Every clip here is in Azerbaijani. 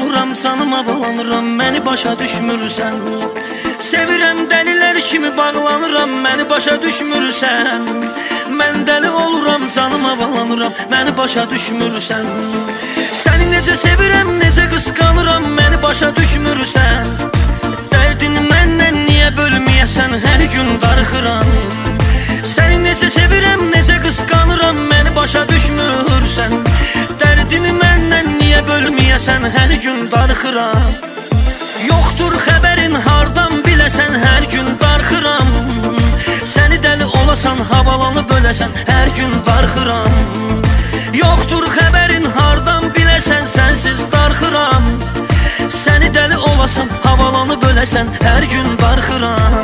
oluram, canıma bağlanıram, məni başa düşmürsən. Sevirəm dəlilər kimi bağlanıram, məni başa düşmürsən. Mən dəli oluram, canıma bağlanıram, məni başa düşmürsən. Səni necə sevirəm, necə qısqanıram, məni başa düşmürsən. Dərdini məndən niyə bölməyəsən, hər gün darıxıram. Səni necə sevirəm, necə qısqanıram, məni başa düşmürsən. Dərdini məndən niyə bölməyəsən, hər gün darıxıram. Yoxdur xəbərin hardan biləsən, hər gün darıxıram. Səni dəli olasan, havalanı böləsən, hər gün darıxıram. Yoxdur xəbərin hardan biləsən, sənsiz darıxıram. Səni dəli olasan, havalanı böləsən, hər gün darıxıram.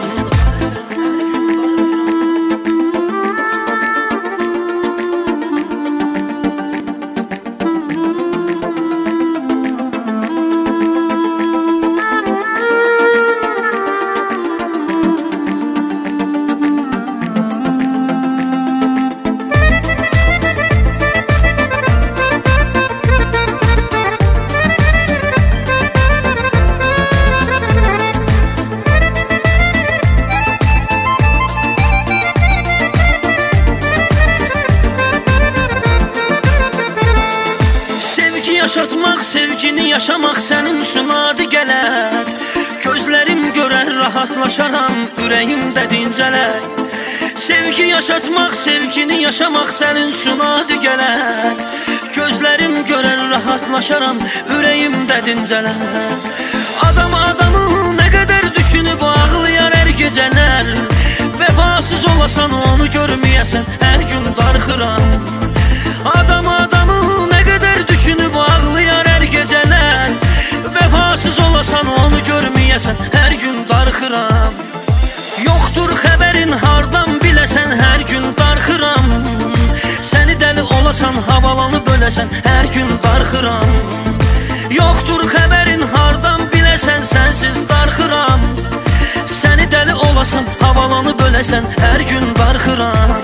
Yaşatmaq, sevgini yaşamaq sənin üçün adi gələr. Gözlərim görər, rahatlaşaram, ürəyimdə dincələr. Sevgi yaşatmaq, sevgini yaşamaq sənin üçün adi gələr. Gözlərim görər, rahatlaşaram, ürəyimdə dincələr. Adamı nə qədər düşünüb ağlayar hər gecələr. Vəfasız olasan, onu görməyəsən, hər gün darıxıram. Adamı nə qədər düşünüb ağlayar hər gecələr. Vəfasız olasan, onu görməyəsən, hər gün darıxıram. Yoxdur xəbərin hardan biləsən, hər gün darıxıram. Səni dəli olasan, havalanı böləsən, hər gün darıxıram. Yoxdur xəbərin hardan biləsən, sənsiz darıxıram. Səni dəli olasan, havalanı böləsən, hər gün darıxıram.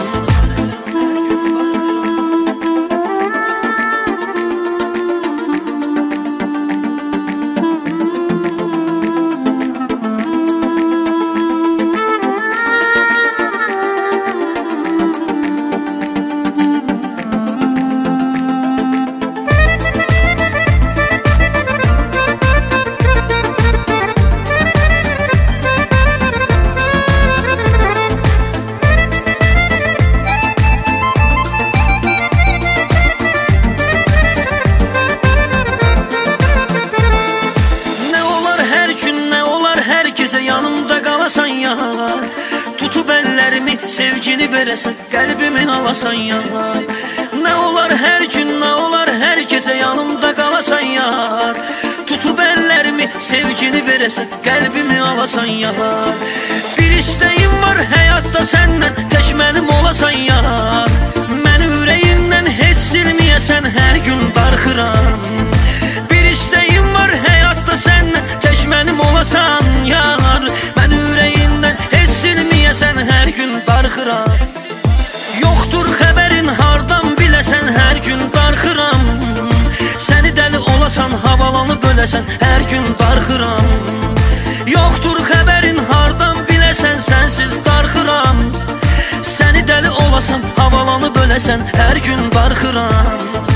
Yanımda qalasan yar, tutub əllərimi, sevgini verəsən, qəlbimin alasan yar. Nə olar hər gün, nə olar hər gecə yanımda qalasan yar. Tutub əllərimi, sevgini verəsən, qəlbimi alasan yar. Bir istəyim var həyatda səndən, tək mənim olasan yar. Məni ürəyindən heç silməyəsən, hər gün darıxıram. Bir istəyim var həyatda səndən, tək mənim olasan yar. Məni ürəyindən heç silməyəsən, hər gün darıxıram. Yoxdur xəbərin hardan biləsən, hər gün darıxıram. Səni dəli olasan, havalanı böləsən, hər gün darıxıram. Yoxdur xəbərin hardan biləsən, sənsiz darıxıram. Səni dəli olasan, havalanı böləsən, hər gün darıxıram.